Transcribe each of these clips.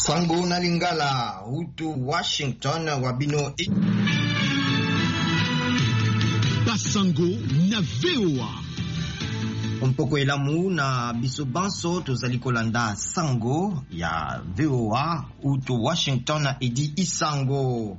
Sango na Lingala, Hutu Washington, Wabino Basango na VOA. Mpoko elamu na biso banso tozali kolanda Sango ya VOA, Hutu Washington edi Isango.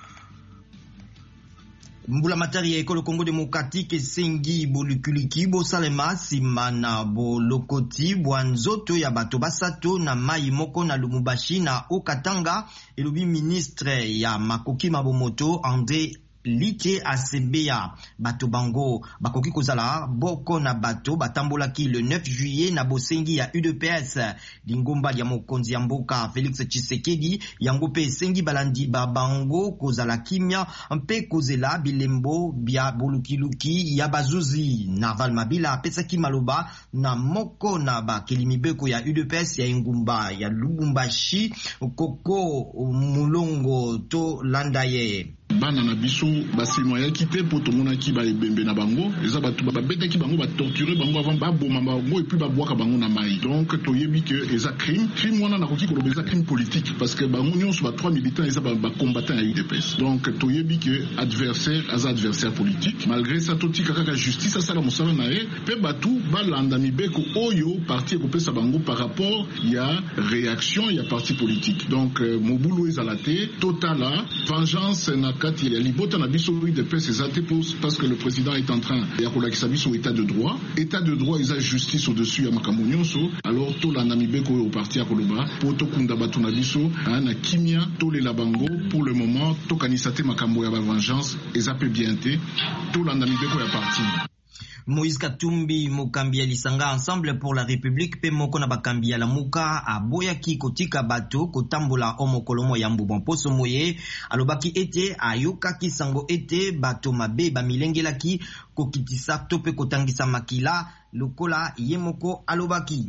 Mbula matari ya ekolo Congo Demokratique sengi bolukuliki bo salema simana bo lokoti bwanzoto ya bato basato na mai moko na Lumumbashi na Okatanga elobi ministre ya makoki mabomoto André Lite Asebea bato bango bakoki kozala boko na bato batambolaki le 9 juillet na bosengi ya UDPS lingomba ya mokonzi ya mboka Félix Tshisekedi yango pe sengi balandi babango kozala kimia mpe kozela bilembo bya bolukiluki ya bazuzi Naval Mabila apesaki maloba na moko na bakelimibeko ya UDPS ya engumba ya Lubumbashi koko mulongo to landaye bana na biso basilmoya kite po tomona ki ba ebembe na bango eza batu babeta ki bango ba torturer bango avant ba boma bango et puis ba boaka bango na mai donc toyebi que eza crime wana na koki koloba eza crime politique parce que bango nyonso ba 3 militants eza ba combattants ya UDPS donc toyebi que adversaire politique malgré ça totika kaka justice asala mosala na ye pe batu balanda mibeko oyo parti ekopesa bango par rapport ya réaction ya parti politique donc mobulu ezala te totala vengeance na kati ya libota na biso UDPS ezate parce que le président est en train ya kolakisa biso état de droit eza justice au-dessus ya makambo nyonso alors tolanda mibeko oyo parti ya koloba po tokunda bato na biso na kimia tolela bango pour le moment tokanisa te makambo ya ba vengeance ezape bien te tolanda mibeko ya parti. Moïse Katumbi mokambi ya lisanga Ensemble pour la République pe moko na bakambi ya lamuka aboyaki kotika bato kotambola omokolomo ya mbubo mposo moye alobaki ete ayokaki sango ete bato mabe bamilengelaki kokitisa to pe kotangisa makila lokola ye moko alobaki.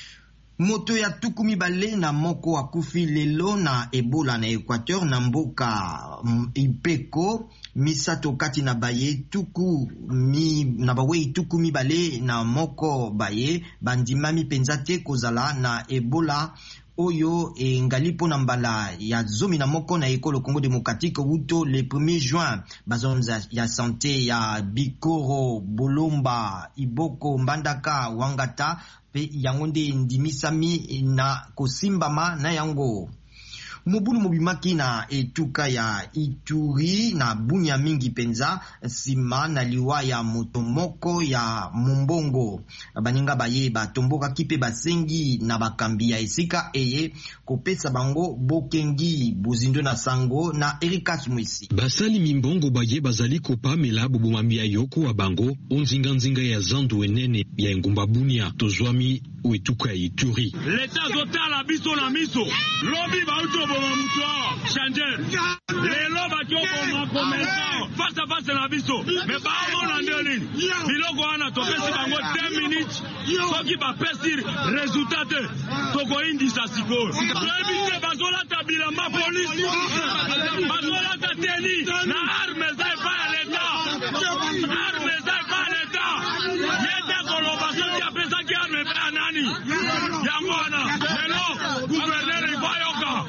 Moto ya tukumi bale na moko akufi lelo na Ebola na Equateur na mboka Ipeko misato kati na baye na bawe tukumi bale na moko baye bandimami penzate kozala na Ebola oyo ngalipo na mbala ya zomi na moko na ekolo Congo Démocratique wuto le 1er juin bazonza ya santé ya Bikoro Bolomba Iboko Mbandaka Wangata pe yango nde ndimisami na kosimbama na yango. Mobulu mobimaki na etuka ya Ituri na bunya mingi penza sima na liwa ya motomoko ya Mumbongo baninga baye batomboka kipe basengi na bakambi ya esika eye kopesa bango bokengi buzindo na sango na Erikas Mwisi basali mimbongo baye bazali kopamela bobomami ya yoko wa bango onzinga ya zandu enene ya engumba bunia tozwami uetuka ya Ituri l'État zotala biso na miso lobi bauto changer les lobes qui ont commencé face à face na biso mais ba on andeli biloko wana topesi bango 2 minutes soki ba pesi résultat toko indisa siko ebite bazola tabila ma police bazola tateni na armes za pa l'état yete koloba soki apesa ki armes pa nani yango wana lelo gouverneur ibayoka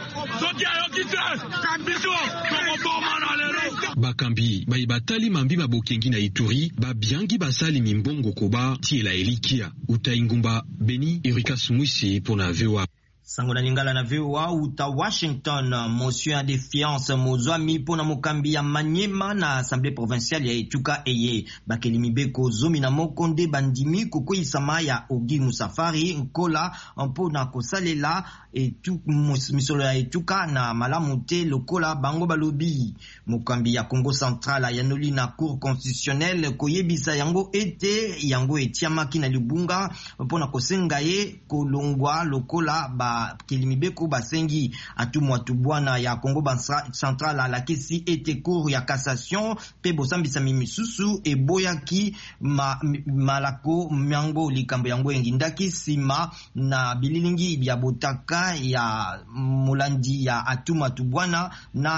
bakambi batali mambi babokengi na Ituri babyangi basali mimbongo koba tiela elikia utaingumba Beni Erikas Mwisi pona VOA. Sango na Lingala na VOA uta Washington motion ya défiance mozwami pona mokambi ya Manyema na Assemblée provinciale ya Etuka eye bakelimibeko zomi na moko nde bandimi kokoyisama ya Ogi Musafari nkola mpona kosalela misolo ya Etuka na malamu te lokola bango balobi mokambi ya Congo Central ya noli na Cour constitutionnelle koyebisa yango ete yango etiamaki na libunga mpona kosenga ye kolongwa lokola kelimibeko basengi atumwa tubwana ya Congo Central alakisi ete cour ya cassation pe bosambisa mimisusu eboyaki malako myango likambo yango engindaki sima na bililingi ya botaka ya mulandi ya atuma tubwana na